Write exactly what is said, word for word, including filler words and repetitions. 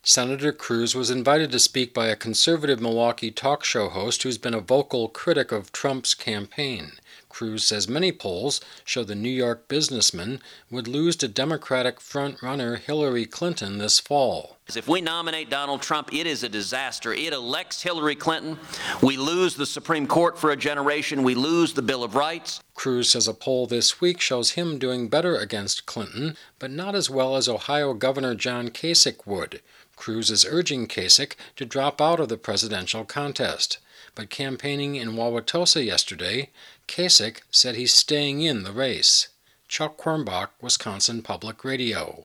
Senator Cruz was invited to speak by a conservative Milwaukee talk show host who's been a vocal critic of Trump's campaign. Cruz says many polls show the New York businessman would lose to Democratic front-runner Hillary Clinton this fall. If we nominate Donald Trump, it is a disaster. It elects Hillary Clinton. We lose the Supreme Court for a generation. We lose the Bill of Rights. Cruz says a poll this week shows him doing better against Clinton, but not as well as Ohio Governor John Kasich would. Cruz is urging Kasich to drop out of the presidential contest. But campaigning in Wauwatosa yesterday, Kasich said he's staying in the race. Chuck Quirmbach, Wisconsin Public Radio.